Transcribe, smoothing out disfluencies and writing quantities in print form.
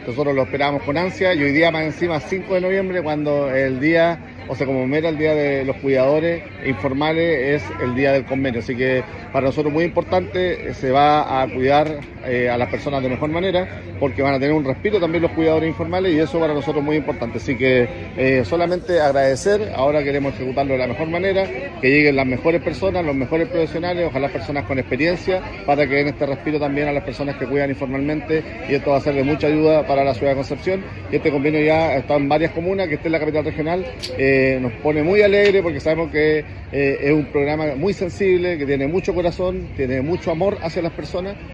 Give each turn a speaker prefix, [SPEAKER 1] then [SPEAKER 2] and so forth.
[SPEAKER 1] nosotros lo esperábamos con ansia y hoy día más encima 5 de noviembre cuando el día, o se conmemora el Día de los Cuidadores Informales, es el día del convenio, así que para nosotros muy importante, se va a cuidar a las personas de mejor manera porque van a tener un respiro también los cuidadores informales y eso para nosotros muy importante, así que solamente agradecer, ahora queremos ejecutarlo de la mejor manera, que lleguen las mejores personas, los mejores profesionales, ojalá personas con experiencia para que den este respiro también a las personas que cuidan informalmente y esto va a ser de mucha ayuda para la ciudad de Concepción y este convenio ya está en varias comunas, que esté en la capital regional, nos pone muy alegre porque sabemos que es un programa muy sensible, que tiene mucho corazón, tiene mucho amor hacia las personas.